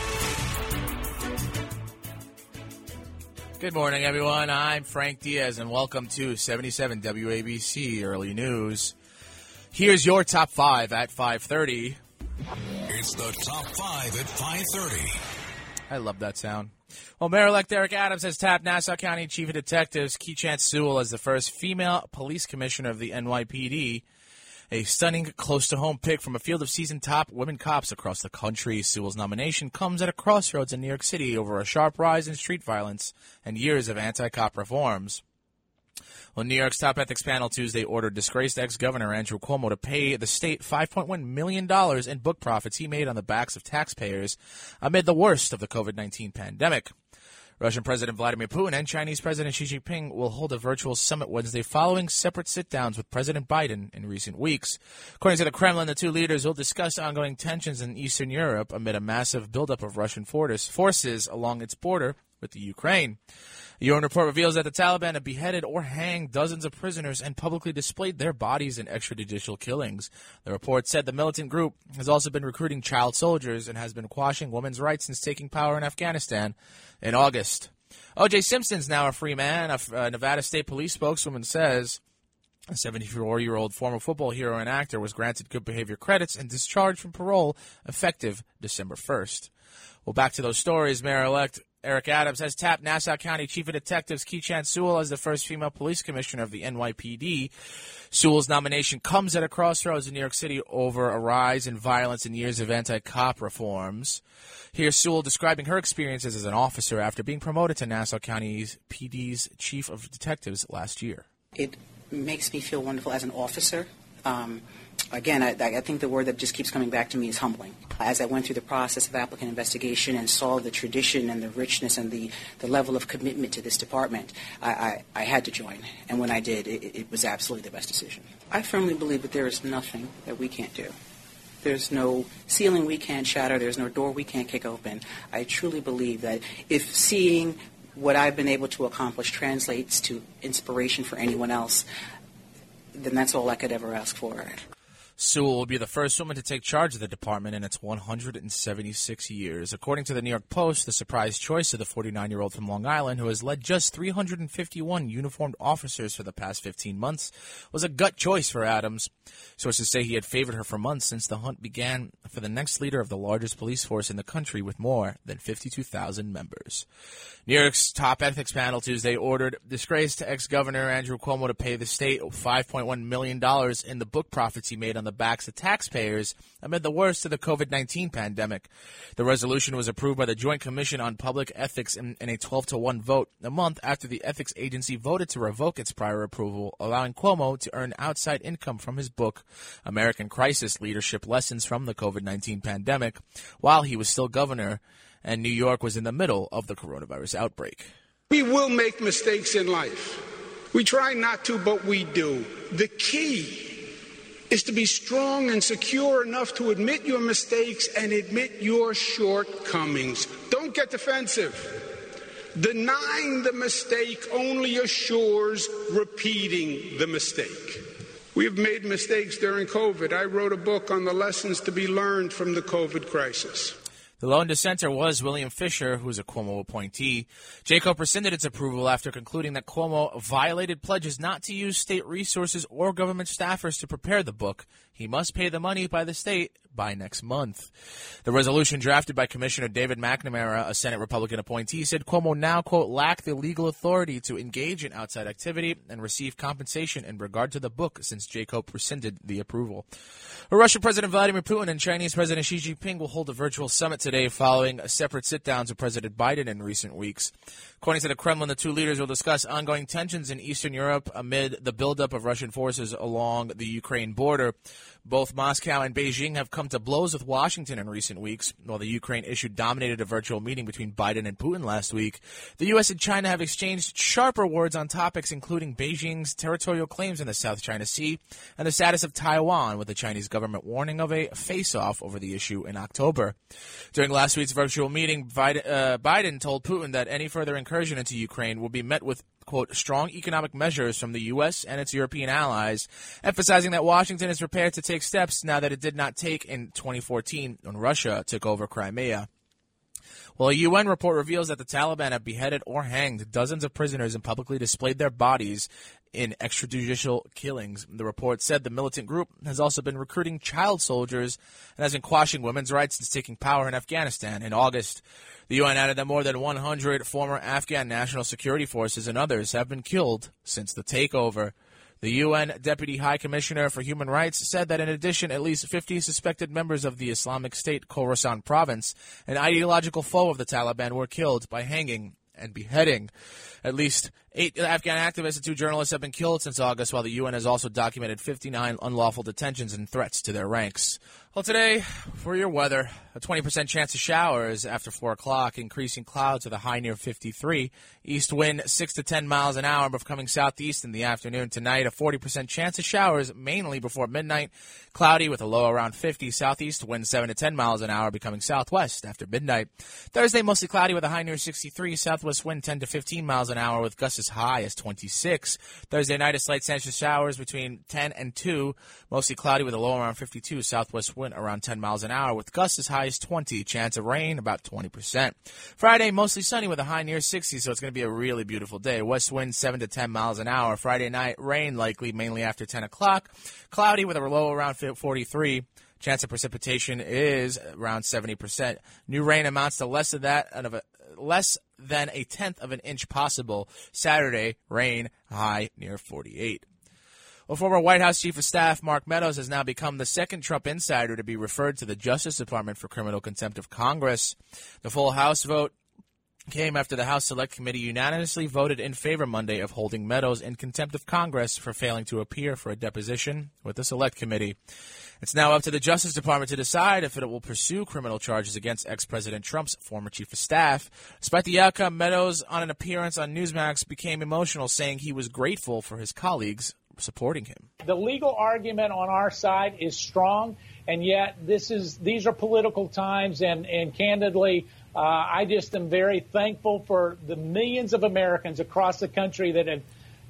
Good morning, everyone. I'm Frank Diaz, and welcome to seventy-seven W A B C Early News. Here's your top five at five thirty. It's the top five at five thirty. I love that sound. Well, Mayor-elect Eric Adams has tapped Nassau County Chief of Detectives Keechant Sewell as the first female police commissioner of the N Y P D. A stunning, close-to-home pick from a field of seasoned top women cops across the country. Sewell's nomination comes at a crossroads in New York City over a sharp rise in street violence and years of anti-cop reforms. Well, New York's top ethics panel Tuesday ordered disgraced ex-governor Andrew Cuomo to pay the state five point one million dollars in book profits he made on the backs of taxpayers amid the worst of the covid nineteen pandemic. Russian President Vladimir Putin and Chinese President Xi Jinping will hold a virtual summit Wednesday following separate sit-downs with President Biden in recent weeks. According to the Kremlin, the two leaders will discuss ongoing tensions in Eastern Europe amid a massive buildup of Russian forces along its border with the Ukraine. A U N report reveals that the Taliban have beheaded or hanged dozens of prisoners and publicly displayed their bodies in extrajudicial killings. The report said the militant group has also been recruiting child soldiers and has been quashing women's rights since taking power in Afghanistan in August. O J Simpson's now a free man. A Nevada State Police spokeswoman says a seventy-four-year-old former football hero and actor was granted good behavior credits and discharged from parole effective December first. Well, back to those stories. Mayor-elect Eric Adams has tapped Nassau County Chief of Detectives Keechant Sewell as the first female police commissioner of the N Y P D. Sewell's nomination comes at a crossroads in New York City over a rise in violence and years of anti-cop reforms. Here's Sewell describing her experiences as an officer after being promoted to Nassau County's P D's Chief of Detectives last year. It makes me feel wonderful as an officer. Um, Again, I, I think the word that just keeps coming back to me is humbling. As I went through the process of applicant investigation and saw the tradition and the richness and the, the level of commitment to this department, I, I, I had to join. And when I did, it, it was absolutely the best decision. I firmly believe that there is nothing that we can't do. There's no ceiling we can't shatter. There's no door we can't kick open. I truly believe that if seeing what I've been able to accomplish translates to inspiration for anyone else, then that's all I could ever ask for. Sewell will be the first woman to take charge of the department in its one hundred seventy-six years. According to the New York Post, the surprise choice of the forty-nine-year-old from Long Island, who has led just three hundred fifty-one uniformed officers for the past fifteen months, was a gut choice for Adams. Sources say he had favored her for months since the hunt began for the next leader of the largest police force in the country with more than fifty-two thousand members. New York's top ethics panel Tuesday ordered disgraced ex-governor Andrew Cuomo to pay the state five point one million dollars in the book profits he made on the backs of taxpayers amid the worst of the COVID nineteen pandemic. The resolution was approved by the Joint Commission on Public Ethics in, in a twelve to one vote, a month after the ethics agency voted to revoke its prior approval, allowing Cuomo to earn outside income from his book, American Crisis Leadership Lessons from the COVID nineteen Pandemic, while he was still governor and New York was in the middle of the coronavirus outbreak. We will make mistakes in life. We try not to, but we do. The key is to be strong and secure enough to admit your mistakes and admit your shortcomings. Don't get defensive. Denying the mistake only assures repeating the mistake. We have made mistakes during COVID. I wrote a book on the lessons to be learned from the COVID crisis. The lone dissenter was William Fisher, who is a Cuomo appointee. J. C O P rescinded its approval after concluding that Cuomo violated pledges not to use state resources or government staffers to prepare the book. He must pay the money by the state by next month. The resolution drafted by Commissioner David McNamara, a Senate Republican appointee, said Cuomo now, quote, lacked the legal authority to engage in outside activity and receive compensation in regard to the book since J. C O P rescinded the approval. Russian President Vladimir Putin and Chinese President Xi Jinping will hold a virtual summit today following separate sit-downs with President Biden in recent weeks. According to the Kremlin, the two leaders will discuss ongoing tensions in Eastern Europe amid the buildup of Russian forces along the Ukraine border. Both Moscow and Beijing have come to blows with Washington in recent weeks. While the Ukraine issue dominated a virtual meeting between Biden and Putin last week, the U S and China have exchanged sharper words on topics including Beijing's territorial claims in the South China Sea and the status of Taiwan, with the Chinese government warning of a face-off over the issue in October. During last week's virtual meeting, Biden, uh, Biden told Putin that any further incursion into Ukraine will be met with, quote, strong economic measures from the U S and its European allies, emphasizing that Washington is prepared to take steps now that it did not take in twenty fourteen when Russia took over Crimea. Well, a U N report reveals that the Taliban have beheaded or hanged dozens of prisoners and publicly displayed their bodies in extrajudicial killings. The report said the militant group has also been recruiting child soldiers and has been quashing women's rights since taking power in Afghanistan in August. The U N added that more than one hundred former Afghan National Security Forces and others have been killed since the takeover. The U N Deputy High Commissioner for Human Rights said that in addition, at least fifty suspected members of the Islamic State Khorasan province, an ideological foe of the Taliban, were killed by hanging and beheading. At least eight Afghan activists and two journalists have been killed since August, while the U N has also documented fifty-nine unlawful detentions and threats to their ranks. Well, today, for your weather, a twenty percent chance of showers after four o'clock, increasing clouds with a high near fifty-three. East wind six to ten miles an hour, becoming southeast in the afternoon. Tonight, a forty percent chance of showers, mainly before midnight. Cloudy with a low around fifty. Southeast wind seven to ten miles an hour, becoming southwest after midnight. Thursday, mostly cloudy with a high near sixty-three. Southwest wind ten to fifteen miles an hour with gusts as high as twenty-six. Thursday night, a slight chance of showers between ten and two. Mostly cloudy with a low around fifty-two. Southwest wind around ten miles an hour with gusts as high as twenty. Chance of rain about twenty percent. Friday, mostly sunny with a high near sixty, so it's going to be a really beautiful day. West wind seven to ten miles an hour. Friday night, rain likely mainly after ten o'clock. Cloudy with a low around forty-three. Chance of precipitation is around seventy percent. New rain amounts to less than that of a less than a tenth of an inch possible. Saturday, rain, high near forty-eight. Well, former White House Chief of Staff Mark Meadows has now become the second Trump insider to be referred to the Justice Department for criminal contempt of Congress. The full House vote came after the House Select Committee unanimously voted in favor Monday of holding Meadows in contempt of Congress for failing to appear for a deposition with the Select Committee. It's now up to the Justice Department to decide if it will pursue criminal charges against ex-President Trump's former chief of staff. Despite the outcome, Meadows, on an appearance on Newsmax, became emotional, saying he was grateful for his colleagues supporting him. The legal argument on our side is strong, and yet this is these are political times, and, and candidly, uh, I just am very thankful for the millions of Americans across the country that have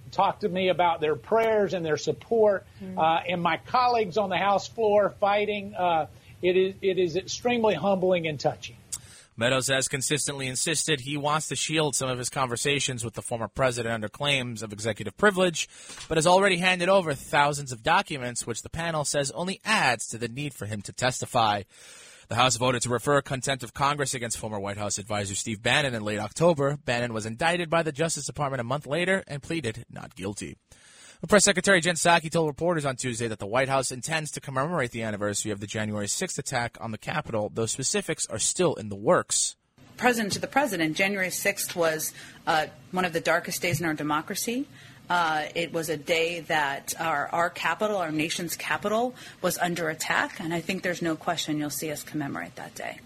talked to me about their prayers and their support, mm-hmm. uh, and my colleagues on the House floor fighting. Uh, it is it is extremely humbling and touching. Meadows has consistently insisted he wants to shield some of his conversations with the former president under claims of executive privilege, but has already handed over thousands of documents, which the panel says only adds to the need for him to testify. The House voted to refer contempt of Congress against former White House advisor Steve Bannon in late October. Bannon was indicted by the Justice Department a month later and pleaded not guilty. Press Secretary Jen Psaki told reporters on Tuesday that the White House intends to commemorate the anniversary of the January sixth attack on the Capitol, though specifics are still in the works. President to the president, January sixth was uh, one of the darkest days in our democracy. Uh, it was a day that our, our capital, our nation's capital, was under attack, and I think there's no question you'll see us commemorate that day.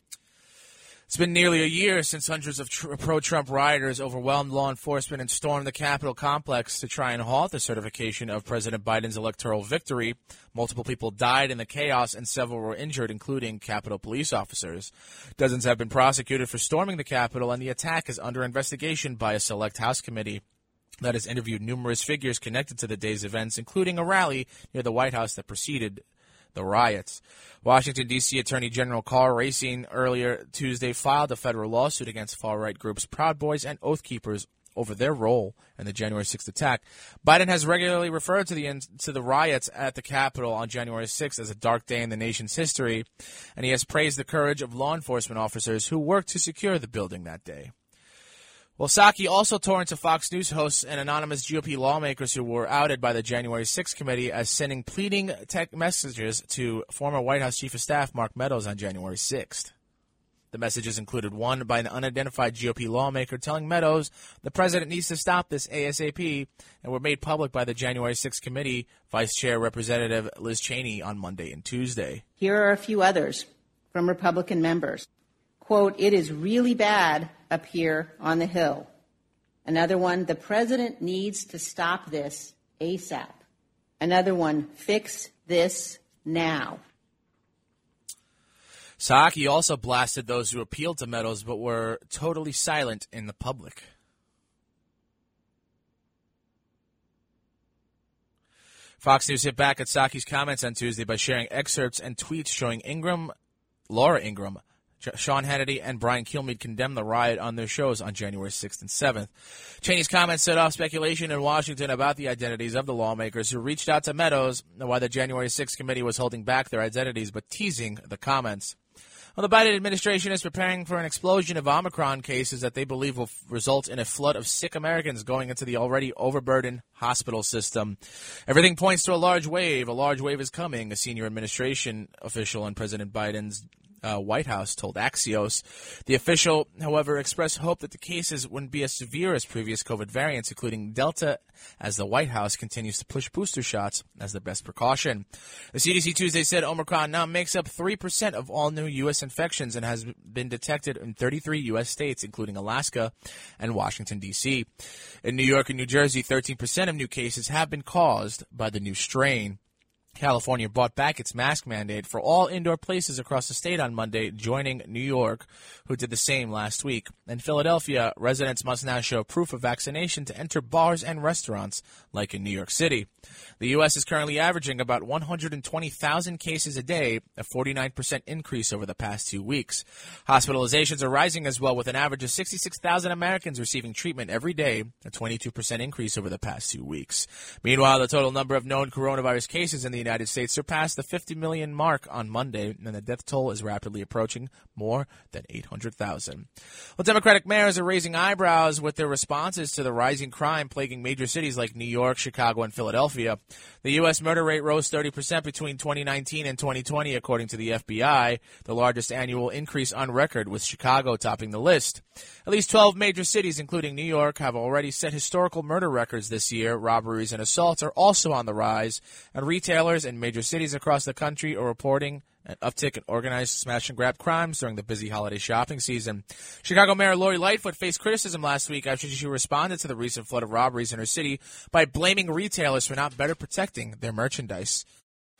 It's been nearly a year since hundreds of tr- pro-Trump rioters overwhelmed law enforcement and stormed the Capitol complex to try and halt the certification of President Biden's electoral victory. Multiple people died in the chaos and several were injured, including Capitol police officers. Dozens have been prosecuted for storming the Capitol, and the attack is under investigation by a select House committee that has interviewed numerous figures connected to the day's events, including a rally near the White House that preceded the riots. Washington, D C Attorney General Karl Racine earlier Tuesday filed a federal lawsuit against far-right groups Proud Boys and Oath Keepers over their role in the January sixth attack. Biden has regularly referred to the to the riots at the Capitol on January sixth as a dark day in the nation's history, and he has praised the courage of law enforcement officers who worked to secure the building that day. Well, Psaki also tore into Fox News hosts and anonymous G O P lawmakers who were outed by the January sixth committee as sending pleading text messages to former White House Chief of Staff Mark Meadows on January sixth. The messages included one by an unidentified G O P lawmaker telling Meadows the president needs to stop this ASAP, and were made public by the January sixth committee Vice Chair Representative Liz Cheney on Monday and Tuesday. Here are a few others from Republican members. Quote, it is really bad up here on the Hill. Another one, the president needs to stop this ASAP. Another one, fix this now. Psaki also blasted those who appealed to Meadows but were totally silent in the public. Fox News hit back at Psaki's comments on Tuesday by sharing excerpts and tweets showing Ingram, Laura Ingram, Sean Hannity, and Brian Kilmeade condemned the riot on their shows on January sixth and seventh. Cheney's comments set off speculation in Washington about the identities of the lawmakers who reached out to Meadows and why the January sixth committee was holding back their identities but teasing the comments. Well, the Biden administration is preparing for an explosion of Omicron cases that they believe will f- result in a flood of sick Americans going into the already overburdened hospital system. Everything points to a large wave. A large wave is coming, a senior administration official in President Biden's Uh, White House told Axios. The official, however, expressed hope that the cases wouldn't be as severe as previous COVID variants, including Delta, as the White House continues to push booster shots as the best precaution. The C D C Tuesday said Omicron now makes up three percent of all new U S infections and has been detected in thirty-three U S states, including Alaska and Washington, D C In New York and New Jersey, thirteen percent of new cases have been caused by the new strain. California brought back its mask mandate for all indoor places across the state on Monday, joining New York, who did the same last week. In Philadelphia, residents must now show proof of vaccination to enter bars and restaurants, like in New York City. The U S is currently averaging about one hundred twenty thousand cases a day, a forty-nine percent increase over the past two weeks. Hospitalizations are rising as well, with an average of sixty-six thousand Americans receiving treatment every day, a twenty-two percent increase over the past two weeks. Meanwhile, the total number of known coronavirus cases in the United States surpassed the fifty million mark on Monday, and the death toll is rapidly approaching more than eight hundred thousand. Well, Democratic mayors are raising eyebrows with their responses to the rising crime plaguing major cities like New York, Chicago, and Philadelphia. The U S murder rate rose thirty percent between twenty nineteen and twenty twenty, according to the F B I, the largest annual increase on record, with Chicago topping the list. At least twelve major cities, including New York, have already set historical murder records this year. Robberies and assaults are also on the rise, and retailers in major cities across the country are reporting an uptick in organized smash-and-grab crimes during the busy holiday shopping season. Chicago Mayor Lori Lightfoot faced criticism last week after she responded to the recent flood of robberies in her city by blaming retailers for not better protecting their merchandise.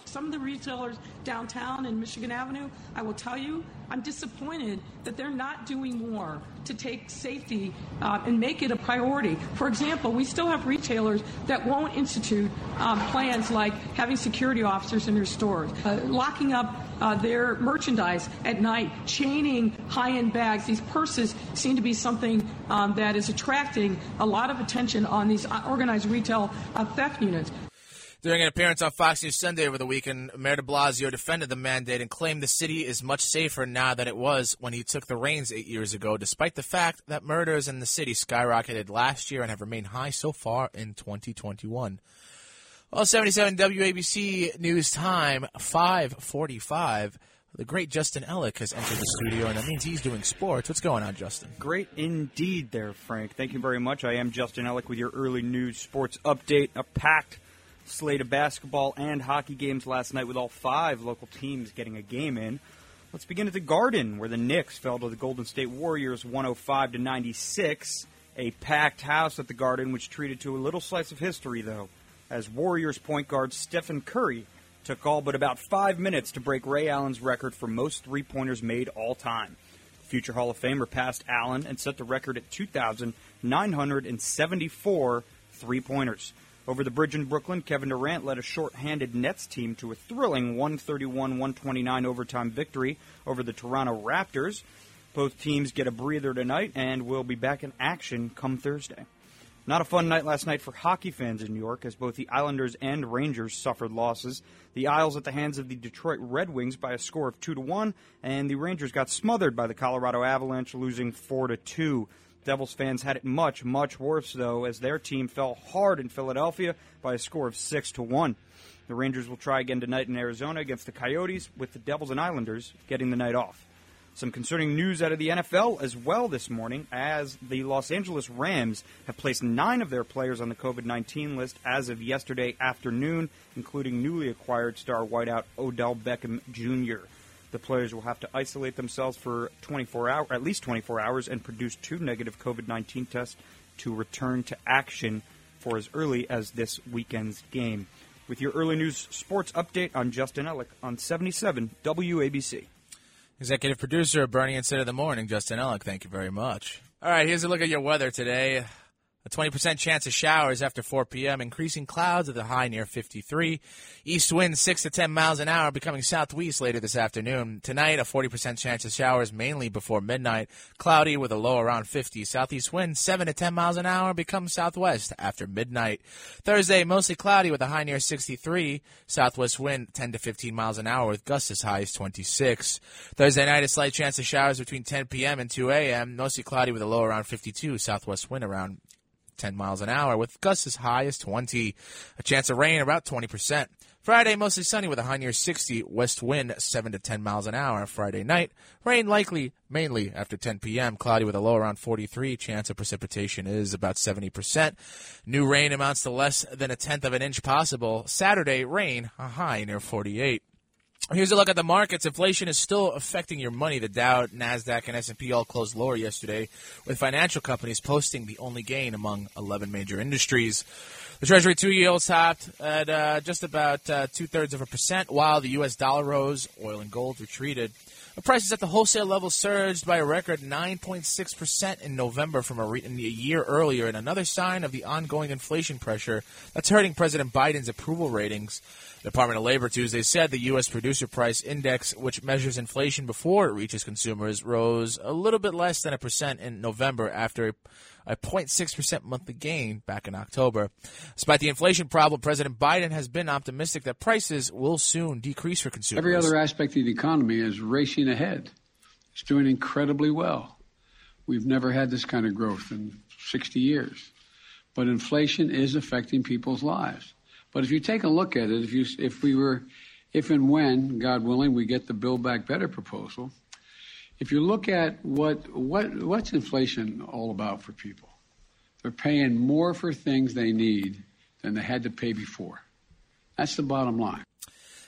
Some of the retailers downtown in Michigan Avenue, I will tell you, I'm disappointed that they're not doing more to take safety uh, and make it a priority. For example, we still have retailers that won't institute um, plans like having security officers in their stores, uh, locking up uh, their merchandise at night, chaining high-end bags. These purses seem to be something um, that is attracting a lot of attention on these organized retail uh, theft units. During an appearance on Fox News Sunday over the weekend, Mayor de Blasio defended the mandate and claimed the city is much safer now than it was when he took the reins eight years ago, despite the fact that murders in the city skyrocketed last year and have remained high so far in twenty twenty-one. Well, seventy-seven W A B C News Time, five forty-five. The great Justin Ellick has entered the studio, and that means he's doing sports. What's going on, Justin? Great indeed there, Frank. Thank you very much. I am Justin Ellick with your early news sports update. A packed slate of basketball and hockey games last night with all five local teams getting a game in. Let's begin at the Garden, where the Knicks fell to the Golden State Warriors one oh five to ninety-six. A packed house at the Garden, which treated to a little slice of history, though, as Warriors point guard Stephen Curry took all but about five minutes to break Ray Allen's record for most three-pointers made all time. Future Hall of Famer passed Allen and set the record at two thousand nine hundred seventy-four three-pointers. Over the bridge in Brooklyn, Kevin Durant led a short-handed Nets team to a thrilling one thirty-one one twenty-nine overtime victory over the Toronto Raptors. Both teams get a breather tonight and will be back in action come Thursday. Not a fun night last night for hockey fans in New York, as both the Islanders and Rangers suffered losses. The Isles at the hands of the Detroit Red Wings by a score of two to one, and the Rangers got smothered by the Colorado Avalanche, losing four to two. Devils fans had it much, much worse, though, as their team fell hard in Philadelphia by a score of six to one. The Rangers will try again tonight in Arizona against the Coyotes, with the Devils and Islanders getting the night off. Some concerning news out of the N F L as well this morning, as the Los Angeles Rams have placed nine of their players on the covid nineteen list as of yesterday afternoon, including newly acquired star wideout Odell Beckham Junior The players will have to isolate themselves for twenty-four hours, at least twenty-four hours, and produce two negative covid nineteen tests to return to action for as early as this weekend's game. With your early news sports update, I'm Justin Ellick on seventy-seven W A B C. Executive producer of Bernie Instead of the Morning, Justin Ellick. Thank you very much. All right, here's a look at your weather today. A twenty percent chance of showers after four p.m., increasing clouds at the high near fifty-three. East wind six to ten miles an hour, becoming southwest later this afternoon. Tonight, a forty percent chance of showers, mainly before midnight. Cloudy with a low around fifty. Southeast wind seven to ten miles an hour, becomes southwest after midnight. Thursday, mostly cloudy with a high near sixty-three. Southwest wind ten to fifteen miles an hour, with gusts as high as twenty-six. Thursday night, a slight chance of showers between ten p.m. and two a.m. Mostly cloudy with a low around fifty-two. Southwest wind around ten miles an hour, with gusts as high as twenty. A chance of rain about twenty percent. Friday, mostly sunny with a high near sixty. West wind seven to ten miles an hour. Friday night, rain likely mainly after ten p.m. Cloudy with a low around forty-three. Chance of precipitation is about seventy percent. New rain amounts to less than a tenth of an inch possible. Saturday, rain, a high near forty-eight. Here's a look at the markets. Inflation is still affecting your money. The Dow, NASDAQ, and S and P all closed lower yesterday, with financial companies posting the only gain among eleven major industries. The Treasury two-year topped at uh, just about uh, two-thirds of a percent, while the U S dollar rose. Oil and gold retreated. The prices at the wholesale level surged by a record nine point six percent in November from a, re- a year earlier, and another sign of the ongoing inflation pressure that's hurting President Biden's approval ratings. The Department of Labor Tuesday said the U S Producer Price Index, which measures inflation before it reaches consumers, rose a little bit less than a percent in November after a, a zero point six percent monthly gain back in October. Despite the inflation problem, President Biden has been optimistic that prices will soon decrease for consumers. Every other aspect of the economy is racing ahead. It's doing incredibly well. We've never had this kind of growth in sixty years. But inflation is affecting people's lives. But if you take a look at it, if you, if we were, if and when, God willing, we get the Build Back Better proposal, if you look at what, what, what's inflation all about for people? They're paying more for things they need than they had to pay before. That's the bottom line.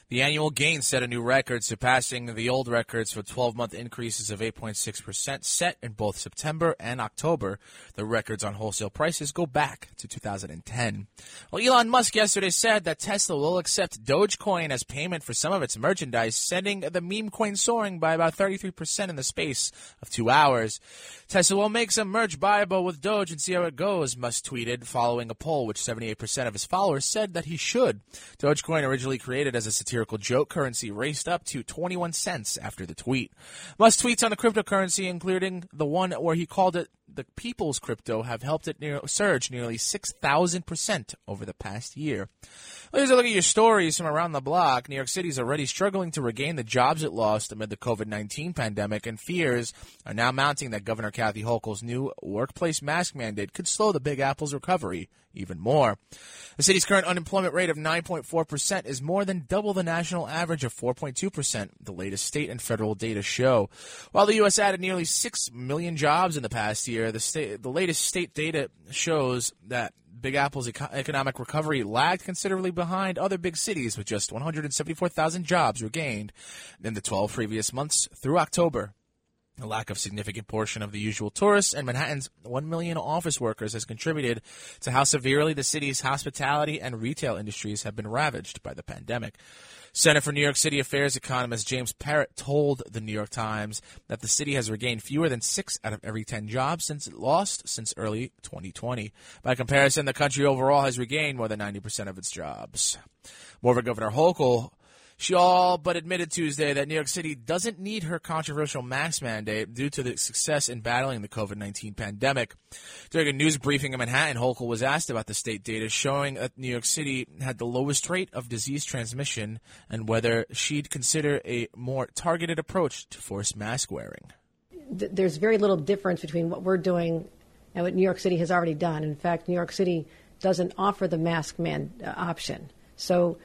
The annual gain set a new record, surpassing the old records for twelve-month increases of eight point six percent set in both September and October. The records on wholesale prices go back to two thousand ten. Well, Elon Musk yesterday said that Tesla will accept Dogecoin as payment for some of its merchandise, sending the meme coin soaring by about thirty-three percent in the space of two hours. Tesla will make some merch buyable with Doge and see how it goes, Musk tweeted, following a poll which seventy-eight percent of his followers said that he should. Dogecoin, originally created as a satirical joke currency, raced up to twenty-one cents after the tweet. Musk tweets on the cryptocurrency, including the one where he called it the people's crypto, have helped it near, surge nearly six thousand percent over the past year. Well, here's a look at your stories from around the block. New York City is already struggling to regain the jobs it lost amid the COVID nineteen pandemic, and fears are now mounting that Governor Kathy Hochul's new workplace mask mandate could slow the Big Apple's recovery even more. The city's current unemployment rate of nine point four percent is more than double the national average of four point two percent, the latest state and federal data show. While the U S added nearly six million jobs in the past year, the, state, the latest state data shows that Big Apple's eco- economic recovery lagged considerably behind other big cities, with just one hundred seventy-four thousand jobs regained in the twelve previous months through October. A lack of significant portion of the usual tourists and Manhattan's one million office workers has contributed to how severely the city's hospitality and retail industries have been ravaged by the pandemic. Center for New York City Affairs economist James Parrott told the New York Times that the city has regained fewer than six out of every ten jobs since it lost since early twenty twenty. By comparison, the country overall has regained more than ninety percent of its jobs. Moreover, Governor Hochul, she all but admitted Tuesday that New York City doesn't need her controversial mask mandate due to the success in battling the COVID nineteen pandemic. During a news briefing in Manhattan, Hochul was asked about the state data showing that New York City had the lowest rate of disease transmission and whether she'd consider a more targeted approach to forced mask wearing. There's very little difference between what we're doing and what New York City has already done. In fact, New York City doesn't offer the mask man uh, option. So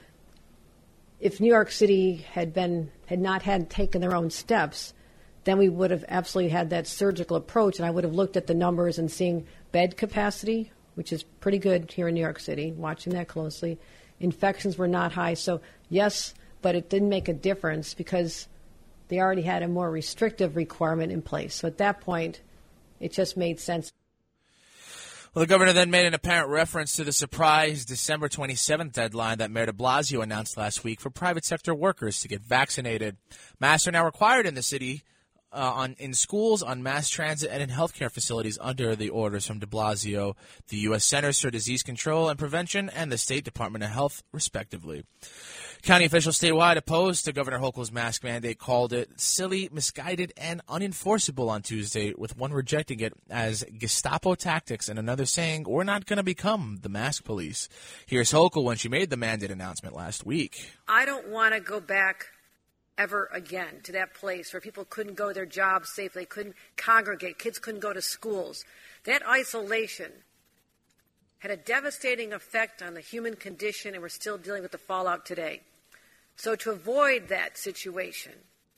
if New York City had been had not had taken their own steps, then we would have absolutely had that surgical approach, and I would have looked at the numbers and seeing bed capacity, which is pretty good here in New York City, watching that closely. Infections were not high, so yes, but it didn't make a difference because they already had a more restrictive requirement in place. So at that point, it just made sense. Well, the governor then made an apparent reference to the surprise December twenty-seventh deadline that Mayor de Blasio announced last week for private sector workers to get vaccinated. Masks are now required in the city, uh, on in schools, on mass transit, and in healthcare facilities under the orders from de Blasio, the U S Centers for Disease Control and Prevention, and the State Department of Health, respectively. County officials statewide opposed to Governor Hochul's mask mandate called it silly, misguided, and unenforceable on Tuesday, with one rejecting it as Gestapo tactics and another saying, we're not going to become the mask police. Here's Hochul when she made the mandate announcement last week. I don't want to go back ever again to that place where people couldn't go to their jobs safely, couldn't congregate, kids couldn't go to schools. That isolation had a devastating effect on the human condition, and we're still dealing with the fallout today. So to avoid that situation,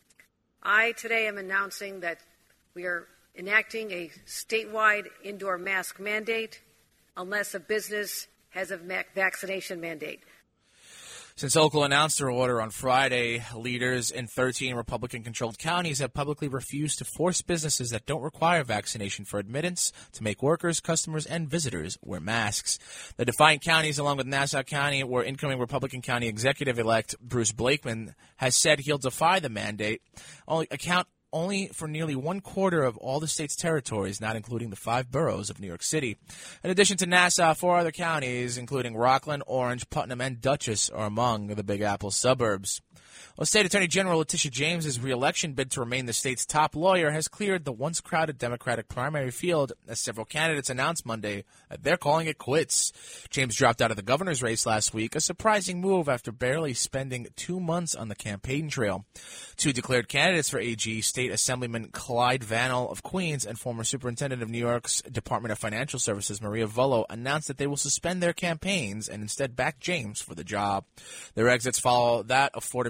I today am announcing that we are enacting a statewide indoor mask mandate unless a business has a vaccination mandate. Since Hochul announced her order on Friday, leaders in thirteen Republican-controlled counties have publicly refused to force businesses that don't require vaccination for admittance to make workers, customers, and visitors wear masks. The defiant counties, along with Nassau County, where incoming Republican County Executive-elect Bruce Blakeman has said he'll defy the mandate, only account only for nearly one quarter of all the state's territories, not including the five boroughs of New York City. In addition to Nassau, four other counties, including Rockland, Orange, Putnam, and Dutchess, are among the Big Apple suburbs. Well, State Attorney General Letitia James's re-election bid to remain the state's top lawyer has cleared the once crowded Democratic primary field as several candidates announced Monday that they're calling it quits. James dropped out of the governor's race last week, a surprising move after barely spending two months on the campaign trail. Two declared candidates for A G, State Assemblyman Clyde Vannell of Queens and former Superintendent of New York's Department of Financial Services Maria Vullo, announced that they will suspend their campaigns and instead back James for the job. Their exits follow that of Florida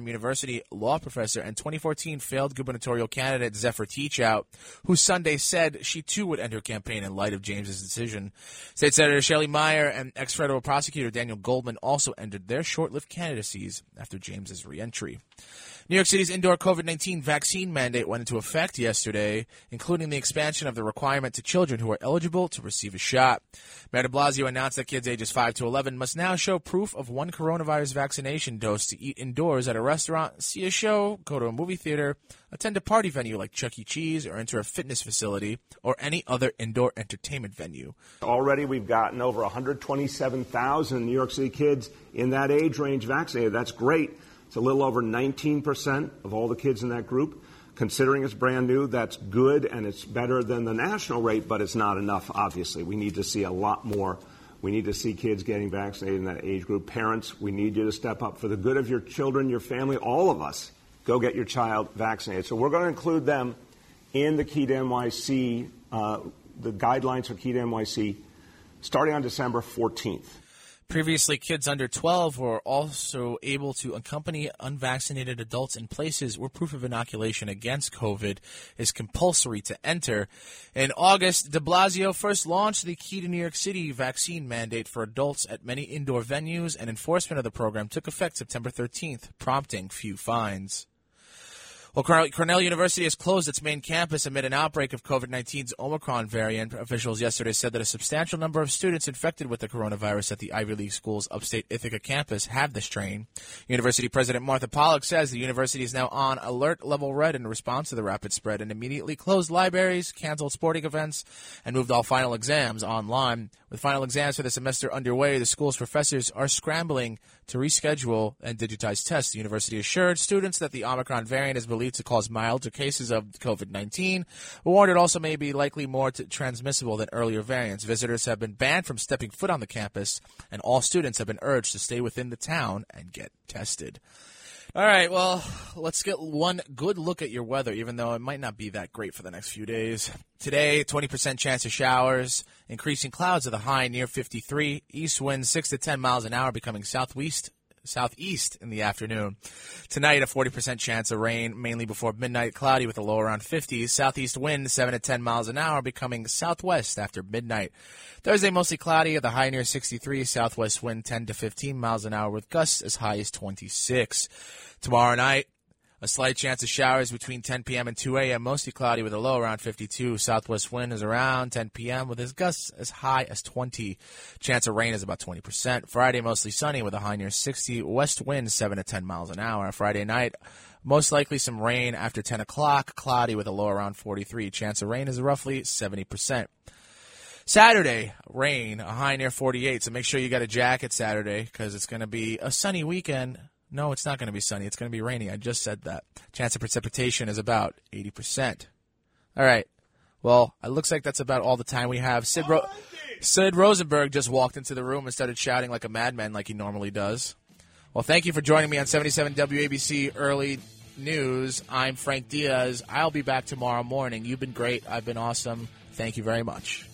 Fordham University law professor and twenty fourteen failed gubernatorial candidate Zephyr Teachout, who Sunday said she too would end her campaign in light of James's decision. State Senator Shelley Meyer and ex-federal prosecutor Daniel Goldman also ended their short-lived candidacies after James's reentry. New York City's indoor COVID nineteen vaccine mandate went into effect yesterday, including the expansion of the requirement to children who are eligible to receive a shot. Mayor de Blasio announced that kids ages five to eleven must now show proof of one coronavirus vaccination dose to eat indoors at a restaurant, see a show, go to a movie theater, attend a party venue like Chuck E. Cheese, or enter a fitness facility or any other indoor entertainment venue. Already we've gotten over one hundred twenty-seven thousand New York City kids in that age range vaccinated. That's great. It's a little over nineteen percent of all the kids in that group. Considering it's brand new, that's good, and it's better than the national rate, but it's not enough, obviously. We need to see a lot more. We need to see kids getting vaccinated in that age group. Parents, we need you to step up for the good of your children, your family, all of us. Go get your child vaccinated. So we're going to include them in the Key to N Y C, uh, the guidelines for Key to N Y C, starting on December fourteenth. Previously, kids under twelve were also able to accompany unvaccinated adults in places where proof of inoculation against COVID is compulsory to enter. In August, de Blasio first launched the Key to New York City vaccine mandate for adults at many indoor venues, and enforcement of the program took effect September thirteenth, prompting few fines. Well, Cornell University has closed its main campus amid an outbreak of COVID nineteen's Omicron variant. Officials yesterday said that a substantial number of students infected with the coronavirus at the Ivy League school's upstate Ithaca campus have the strain. University President Martha Pollack says the university is now on alert level red in response to the rapid spread and immediately closed libraries, canceled sporting events, and moved all final exams online. With final exams for the semester underway, the school's professors are scrambling to reschedule and digitize tests. The university assured students that the Omicron variant is believed to cause milder cases of COVID nineteen, but warned it also may be likely more to transmissible than earlier variants. Visitors have been banned from stepping foot on the campus, and all students have been urged to stay within the town and get tested. All right, well, let's get one good look at your weather, even though it might not be that great for the next few days. Today, twenty percent chance of showers, increasing clouds at the high near fifty-three, east winds six to ten miles an hour, becoming southwest, southeast in the afternoon. Tonight, a forty percent chance of rain, mainly before midnight, cloudy with a low around fifty, southeast wind seven to ten miles an hour, becoming southwest after midnight. Thursday, mostly cloudy at the high near sixty-three, southwest wind ten to fifteen miles an hour with gusts as high as twenty-six. Tomorrow night, a slight chance of showers between ten p.m. and two a.m., mostly cloudy with a low around fifty-two. Southwest wind is around ten p.m. with its gusts as high as twenty. Chance of rain is about twenty percent. Friday, mostly sunny with a high near sixty. West wind seven to ten miles an hour. Friday night, most likely some rain after ten o'clock, cloudy with a low around forty-three. Chance of rain is roughly seventy percent. Saturday, rain, a high near forty-eight, so make sure you got a jacket Saturday because it's going to be a sunny weekend. No, it's not going to be sunny. It's going to be rainy. I just said that. Chance of precipitation is about eighty percent. All right. Well, it looks like that's about all the time we have. Sid, Ro- Sid Rosenberg just walked into the room and started shouting like a madman like he normally does. Well, thank you for joining me on seventy-seven W A B C Early News. I'm Frank Diaz. I'll be back tomorrow morning. You've been great. I've been awesome. Thank you very much.